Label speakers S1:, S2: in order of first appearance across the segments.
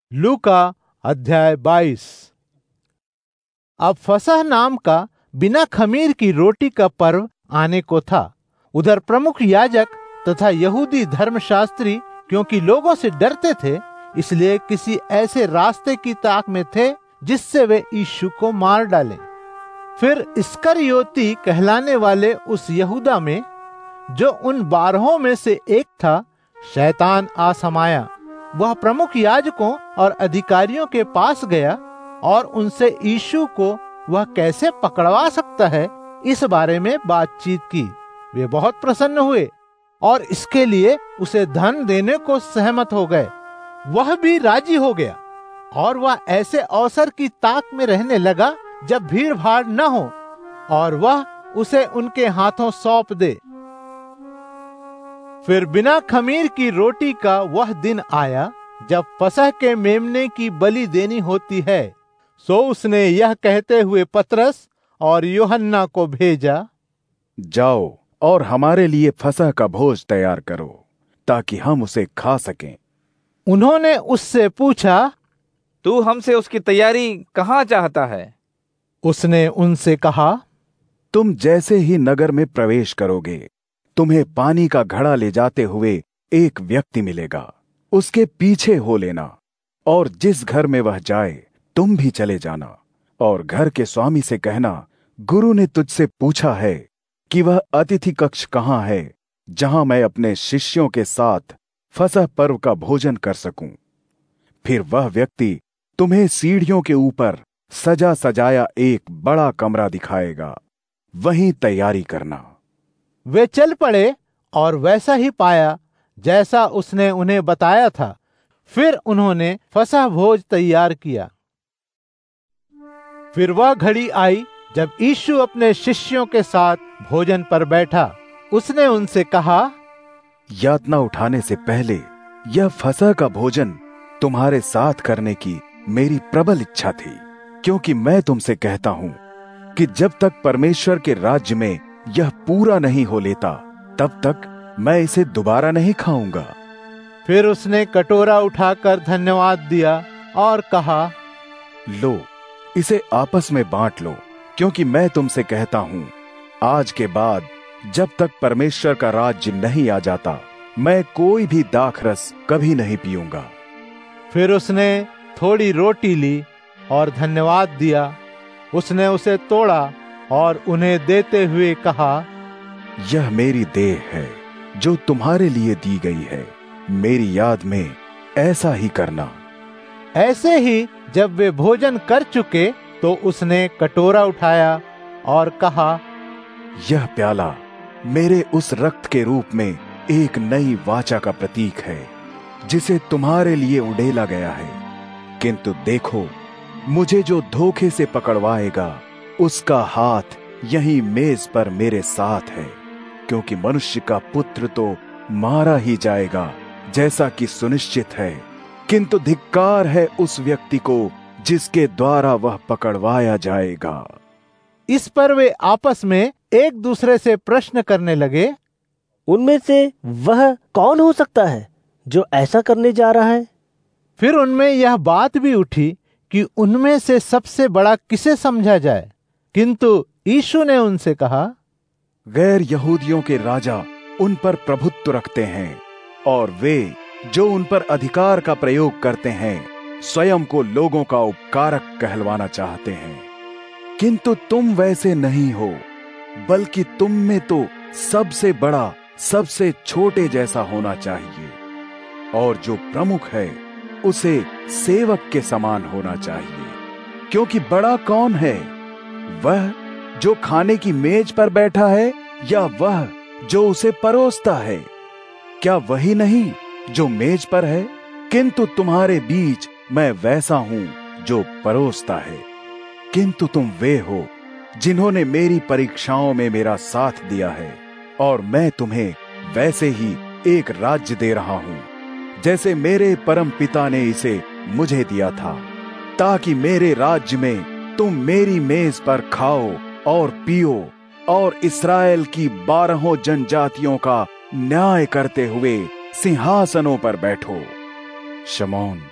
S1: लूका अध्याय 22। अब फसह नाम का बिना खमीर की रोटी का पर्व आने को था। उधर प्रमुख याजक तथा यहूदी धर्मशास्त्री क्योंकि लोगों से डरते थे, इसलिए किसी ऐसे रास्ते की ताक में थे जिससे वे यीशु को मार डालें। फिर इस्करियोती कहलाने वाले उस यहूदा में, जो उन 12 में से एक था, शैतान आ समाया। वह प्रमुख याजकों और अधिकारियों के पास गया और उनसे यीशु को वह कैसे पकड़वा सकता है इस बारे में बातचीत की। वे बहुत प्रसन्न हुए और इसके लिए उसे धन देने को सहमत हो गए। वह भी राजी हो गया और वह ऐसे अवसर की ताक में रहने लगा जब भीड़ भाड़ न हो और वह उसे उनके हाथों सौंप दे। फिर बिना खमीर की रोटी का वह दिन आया जब फसह के मेमने की बलि देनी होती है। सो उसने यह कहते हुए पतरस और यूहन्ना को भेजा,
S2: जाओ और हमारे लिए फसह का भोज तैयार करो ताकि हम उसे खा सकें।
S1: उन्होंने उससे पूछा,
S3: तू हमसे उसकी तैयारी कहाँ चाहता है?
S1: उसने उनसे कहा,
S2: तुम जैसे ही नगर में प्रवेश करोगे, तुम्हें पानी का घड़ा ले जाते हुए एक व्यक्ति मिलेगा। उसके पीछे हो लेना और जिस घर में वह जाए तुम भी चले जाना और घर के स्वामी से कहना, गुरु ने तुझसे पूछा है कि वह अतिथि कक्ष कहाँ है जहां मैं अपने शिष्यों के साथ फसह पर्व का भोजन कर सकूं। फिर वह व्यक्ति तुम्हें सीढ़ियों के ऊपर सजा सजाया एक बड़ा कमरा दिखाएगा, वहीं तैयारी करना।
S1: वे चल पड़े और वैसा ही पाया जैसा उसने उन्हें बताया था। फिर उन्होंने फसह भोज तैयार किया। फिर वह घड़ी आई जब यीशु अपने शिष्यों के साथ भोजन पर बैठा। उसने उनसे कहा,
S2: यातना उठाने से पहले यह फसह का भोजन तुम्हारे साथ करने की मेरी प्रबल इच्छा थी, क्योंकि मैं तुमसे कहता हूं कि जब तक परमेश्वर के राज्य में यह पूरा नहीं हो लेता, तब तक मैं इसे दोबारा नहीं खाऊंगा।
S1: फिर उसने कटोरा उठाकर धन्यवाद दिया और कहा,
S2: लो, इसे आपस में बांट लो, क्योंकि मैं तुमसे कहता हूं, आज के बाद जब तक परमेश्वर का राज्य नहीं आ जाता, मैं कोई भी दाखरस कभी नहीं पीऊंगा।
S1: फिर उसने थोड़ी रोटी ली और धन्यवाद दिया। उसने उसे तोड़ा और उन्हें देते हुए कहा,
S2: यह मेरी देह है जो तुम्हारे लिए दी गई है, मेरी याद में ऐसा ही करना।
S1: ऐसे ही जब वे भोजन कर चुके तो उसने कटोरा उठाया और कहा,
S2: यह प्याला मेरे उस रक्त के रूप में एक नई वाचा का प्रतीक है, जिसे तुम्हारे लिए उड़ेला गया है। किंतु देखो, मुझे जो धोखे से पकड़वाएगा उसका हाथ यहीं मेज पर मेरे साथ है, क्योंकि मनुष्य का पुत्र तो मारा ही जाएगा जैसा कि सुनिश्चित है, किंतु धिक्कार है उस व्यक्ति को जिसके द्वारा वह पकड़वाया जाएगा।
S1: इस पर वे आपस में एक दूसरे से प्रश्न करने लगे,
S4: उनमें से वह कौन हो सकता है जो ऐसा करने जा रहा है?
S1: फिर उनमें यह बात भी उठी कि उनमें से सबसे बड़ा किसे समझा जाए। किंतु यीशु ने उनसे कहा,
S2: गैर यहूदियों के राजा उन पर प्रभुत्व रखते हैं और वे जो उन पर अधिकार का प्रयोग करते हैं स्वयं को लोगों का उपकारक कहलवाना चाहते हैं। किंतु तुम वैसे नहीं हो, बल्कि तुम में तो सबसे बड़ा सबसे छोटे जैसा होना चाहिए, और जो प्रमुख है उसे सेवक के समान होना चाहिए। क्योंकि बड़ा कौन है, वह जो खाने की मेज पर बैठा है या वह जो उसे परोसता है? क्या वही नहीं जो मेज पर है? किंतु तुम्हारे बीच मैं वैसा हूं जो परोसता है। किंतु तुम वे हो जिन्होंने मेरी परीक्षाओं में मेरा साथ दिया है, और मैं तुम्हें वैसे ही एक राज्य दे रहा हूं, जैसे मेरे परम पिता ने इसे मुझे दिया था, ताकि मेरे राज्य में तुम मेरी मेज पर खाओ और पियो और इस्राएल की 12 जनजातियों का न्याय करते हुए सिंहासनों पर बैठो। शमौन,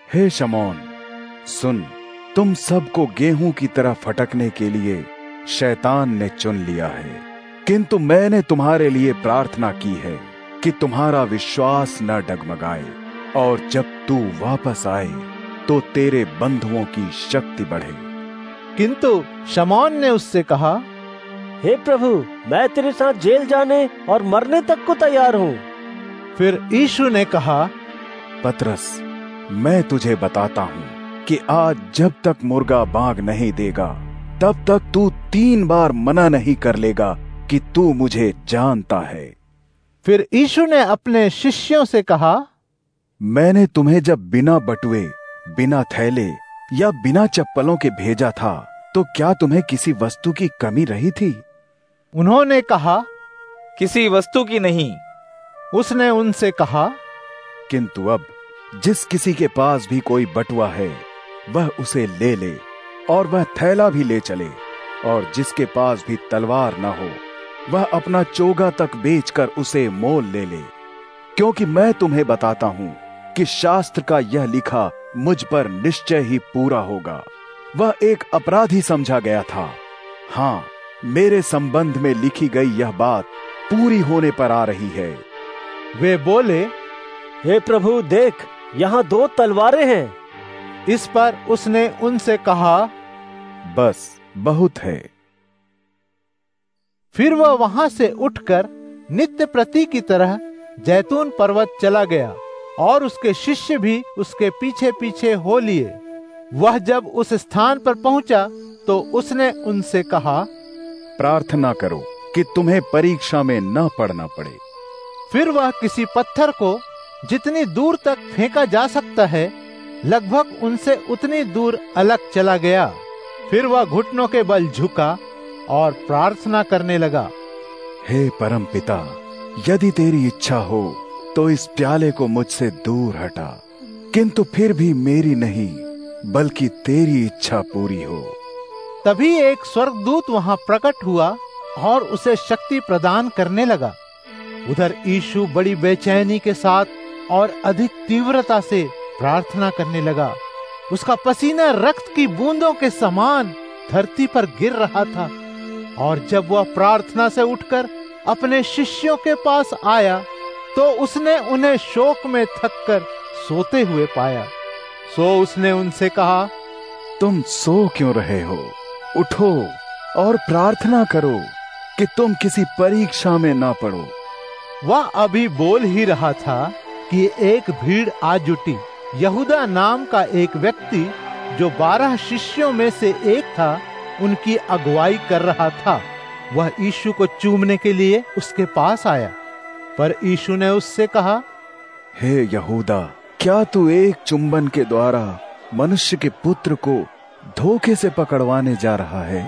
S2: हे शमौन, सुन, तुम सबको गेहूं की तरह फटकने के लिए शैतान ने चुन लिया है, किंतु मैंने तुम्हारे लिए प्रार्थना की है कि तुम्हारा विश्वास न डगमगाए, और जब तू वापस आए तो तेरे बंधुओं की शक्ति बढ़े।
S1: किंतु शमौन ने उससे कहा,
S4: हे प्रभु, मैं तेरे साथ जेल जाने और मरने तक को तैयार हूँ।
S1: फिर यीशु ने कहा,
S2: पतरस, मैं तुझे बताता हूँ कि आज जब तक मुर्गा बांग नहीं देगा तब तक तू 3 बार मना नहीं कर लेगा कि तू मुझे जानता है।
S1: फिर यीशु ने अपने शिष्यों से कहा,
S2: मैंने तुम्हें जब बिना बटुए, बिना थैले या बिना चप्पलों के भेजा था तो क्या तुम्हें किसी वस्तु की कमी रही थी?
S1: उन्होंने कहा,
S3: किसी वस्तु की नहीं।
S1: उसने उनसे कहा,
S2: किंतु अब जिस किसी के पास भी कोई बटुआ है वह उसे ले ले, और वह थैला भी ले चले, और जिसके पास भी तलवार न हो वह अपना चोगा तक बेचकर उसे मोल ले ले, क्योंकि मैं तुम्हें बताता हूं कि शास्त्र का यह लिखा मुझ पर निश्चय ही पूरा होगा। वह एक अपराधी समझा गया था, हाँ, मेरे संबंध में लिखी गई यह बात पूरी होने पर आ रही है।
S1: वे बोले,
S4: हे प्रभु, देख, यहाँ 2 तलवारें हैं।
S1: इस पर उसने उनसे कहा,
S2: बस बहुत है।
S1: फिर वह वहां से उठकर नित्य प्रति की तरह जैतून पर्वत चला गया, और उसके शिष्य भी उसके पीछे पीछे हो लिए। वह जब उस स्थान पर पहुंचा तो उसने उनसे कहा,
S2: प्रार्थना करो कि तुम्हें परीक्षा में न पड़ना पड़े।
S1: फिर वह किसी पत्थर को जितनी दूर तक फेंका जा सकता है, लगभग उनसे उतनी दूर अलग चला गया। फिर वह घुटनों के बल झुका और प्रार्थना करने लगा,
S2: हे परम पिता, यदि तेरी इच्छा हो तो इस प्याले को मुझसे दूर हटा, किंतु फिर भी मेरी नहीं बल्कि तेरी इच्छा पूरी हो।
S1: तभी एक स्वर्गदूत वहां प्रकट हुआ और उसे शक्ति प्रदान करने लगा। उधर यीशु बड़ी बेचैनी के साथ और अधिक तीव्रता से प्रार्थना करने लगा। उसका पसीना रक्त की बूंदों के समान धरती पर गिर रहा था, और जब वह प्रार्थना से उठकर अपने शिष्यों के पास आया तो उसने उन्हें शोक में थककर सोते हुए पाया। सो उसने उनसे कहा,
S2: तुम सो क्यों रहे हो? उठो और प्रार्थना करो कि तुम किसी परीक्षा में ना पड़ो।
S1: वह अभी बोल ही रहा था कि एक भीड़ आ जुटी। यहूदा नाम का एक व्यक्ति जो 12 शिष्यों में से एक था, उनकी अगुवाई कर रहा था। वह यीशु को चूमने के लिए उसके पास आया, पर यीशु ने उससे कहा,
S2: हे यहूदा, क्या तू एक चुंबन के द्वारा मनुष्य के पुत्र को धोखे से पकड़वाने जा रहा है?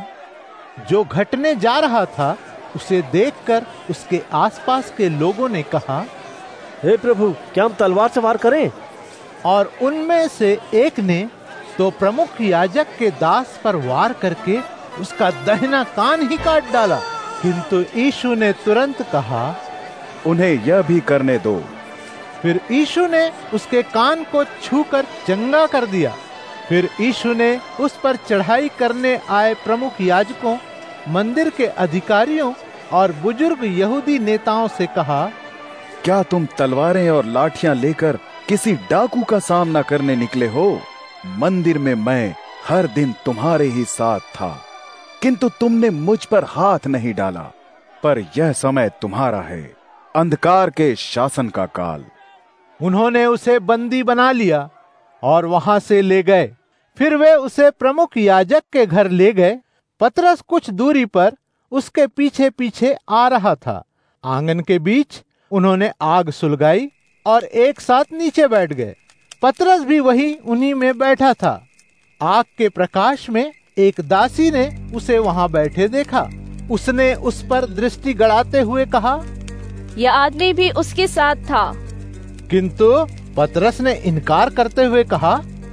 S1: जो घटने जा रहा था उसे देखकर उसके आसपास के लोगों ने कहा,
S4: हे प्रभु, क्या हम तलवार से वार करें?
S1: और उनमें से एक ने तो प्रमुख याजक के दास पर वार करके उसका दाहिना कान ही काट डाला। किंतु यीशु ने तुरंत कहा,
S2: उन्हें यह भी करने दो।
S1: फिर यीशु ने उसके कान को छूकर चंगा कर दिया। फिर यीशु ने उस पर चढ़ाई करने आए प्रमुख याजकों, मंदिर के अधिकारियों और बुजुर्ग यहूदी नेताओं से कहा,
S2: क्या तुम तलवारें और लाठियां लेकर किसी डाकू का सामना करने निकले हो? मंदिर में मैं हर दिन तुम्हारे ही साथ था, किंतु तुमने मुझ पर हाथ नहीं डाला। पर यह समय तुम्हारा है, अंधकार के शासन का काल।
S1: उन्होंने उसे बंदी बना लिया और वहां से ले गए। फिर वे उसे प्रमुख याजक के घर ले गए। पतरस कुछ दूरी पर उसके पीछे पीछे आ रहा था। आंगन के बीच उन्होंने आग सुलगाई और एक साथ नीचे बैठ गए। पतरस भी वही उन्हीं में बैठा था। आग के प्रकाश में एक दासी ने उसे वहां बैठे देखा। उसने उस पर दृष्टि गड़ाते हुए कहा,
S5: यह आदमी भी उसके साथ था।
S1: किंतु पतरस ने इनकार करते हुए कहा,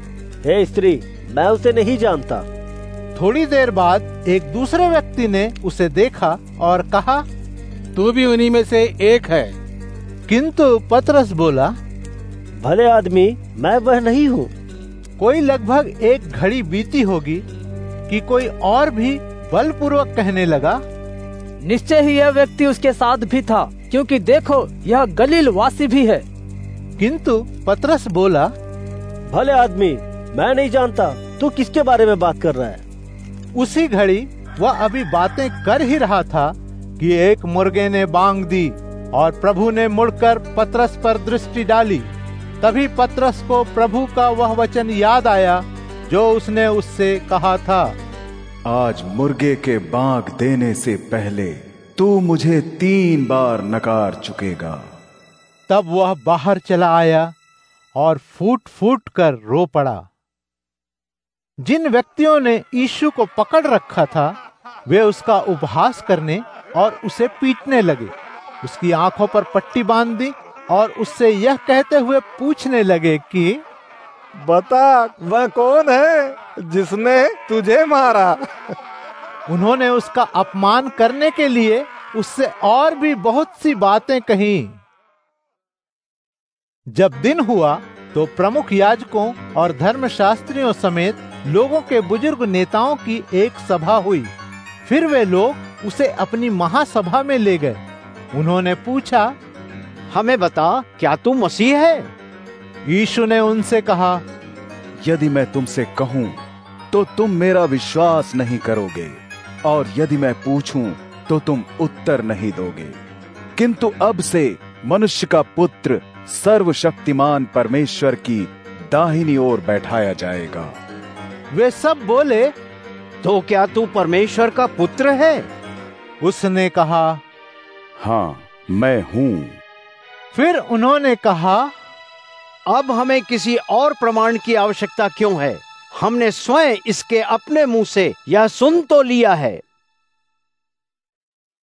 S4: हे स्त्री, मैं उसे नहीं जानता।
S1: थोड़ी देर बाद एक दूसरे व्यक्ति ने उसे देखा और कहा,
S6: तू भी उन्हीं में से एक है।
S1: किंतु पतरस बोला,
S4: भले आदमी, मैं वह नहीं हूँ।
S1: कोई लगभग 1 घड़ी बीती होगी कि कोई और भी बलपूर्वक कहने लगा,
S7: निश्चय ही यह व्यक्ति उसके साथ भी था, क्योंकि देखो यह गलील वासी भी है।
S1: किंतु पतरस बोला,
S4: भले आदमी, मैं नहीं जानता तू किसके बारे में बात कर रहा है।
S1: उसी घड़ी वह अभी बातें कर ही रहा था कि एक मुर्गे ने बांग दी और प्रभु ने मुड़कर पतरस पर दृष्टि डाली। तभी पतरस को प्रभु का वह वचन याद आया जो उसने उससे कहा था,
S2: आज मुर्गे के बांग देने से पहले तू मुझे 3 बार नकार चुकेगा।
S1: तब वह बाहर चला आया और फूट फूट कर रो पड़ा। जिन व्यक्तियों ने यीशु को पकड़ रखा था वे उसका उपहास करने और उसे पीटने लगे। उसकी आंखों पर पट्टी बांध दी और उससे यह कहते हुए पूछने लगे कि
S3: बता, वह कौन है जिसने तुझे मारा?
S1: उन्होंने उसका अपमान करने के लिए उससे और भी बहुत सी बातें कही। जब दिन हुआ तो प्रमुख याजकों और धर्मशास्त्रियों समेत लोगों के बुजुर्ग नेताओं की एक सभा हुई। फिर वे लोग उसे अपनी महासभा में ले गए। उन्होंने पूछा,
S8: हमें बता, क्या तू मसीह है?
S1: यीशु ने उनसे कहा,
S2: यदि मैं तुमसे कहूं तो तुम मेरा विश्वास नहीं करोगे, और यदि मैं पूछूं तो तुम उत्तर नहीं दोगे। किंतु अब से मनुष्य का पुत्र सर्वशक्तिमान परमेश्वर की दाहिनी ओर बैठाया जाएगा।
S1: वे सब बोले,
S8: तो क्या तू परमेश्वर का पुत्र है?
S1: उसने कहा,
S2: हाँ, मैं हूं।
S1: फिर उन्होंने कहा,
S8: अब हमें किसी और प्रमाण की आवश्यकता क्यों है? हमने स्वयं इसके अपने मुंह से यह सुन तो लिया है